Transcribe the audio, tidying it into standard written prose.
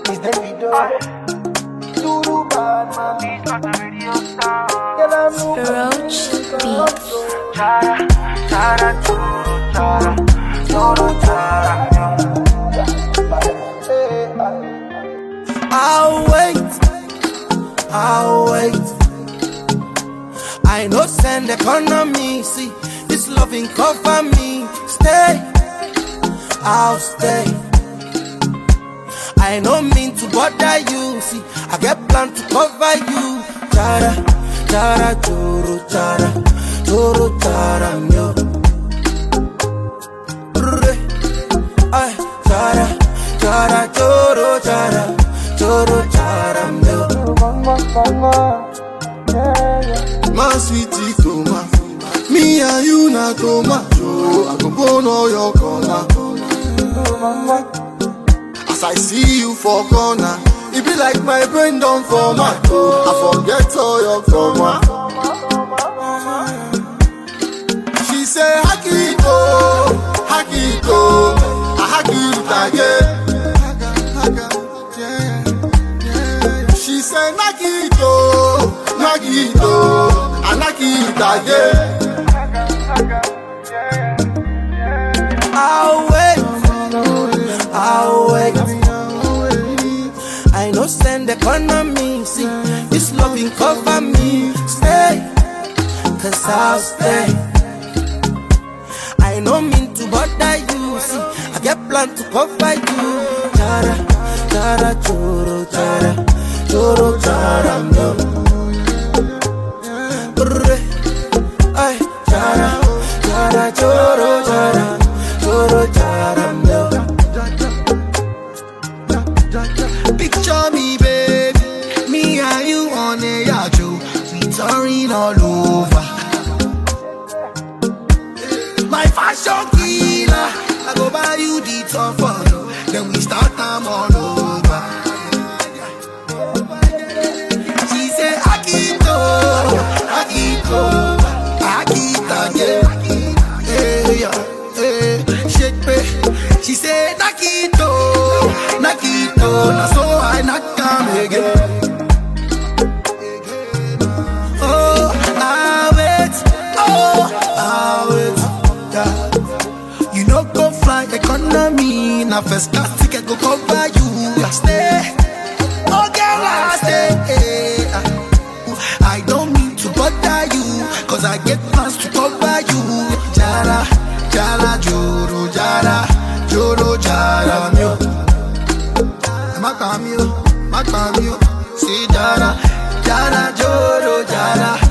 Is the video? Duru bad man. Roach Beats. Chara, chara, churu, chara, churu, chara. I'll wait. I know send economy, see this loving cover me. Stay, I'll stay. I no mean to bother you, see I get plan to cover you. Chara, chara, churu, chara, churu, chara, myo. Ay, chara, chara, churu, chara, churu, chara, myo. My sweetie Toma, me and you na Toma. Joe, I go burn all your corner. As I see you for corner, it be like my brain done for my toe. I forget all your trauma. She say Hakiko, Hakiko, I Hakito, she say Nakito, Nakito, I Nakita, I'll wait. I know send economy, see this loving cover me. Stay, cause I'll stay. I no mean to bother you, see I get plan to cover you. Chara, chara, churu, chara, churu, chara, myo. Ay, chara, chara, churu, chara, churu, chara, myo. Picture me, baby, me and you on a yacht, we touring all over. My fashion killer, I go buy you the top photo, then we start them all over. She say Akito, Akito, Akita, yeah, shake me. She say Nakito, Nakito, now so I not come again. Oh, I'll wait, yeah. You know go fly economy, now first class ticket go cover you. I stay, oh girl I stay. I don't mean to bother you, cause I get plans to cover you. Jara, jara, joro, jara, joro, jara, myo. Makamio, say jara, jara, joro, jara.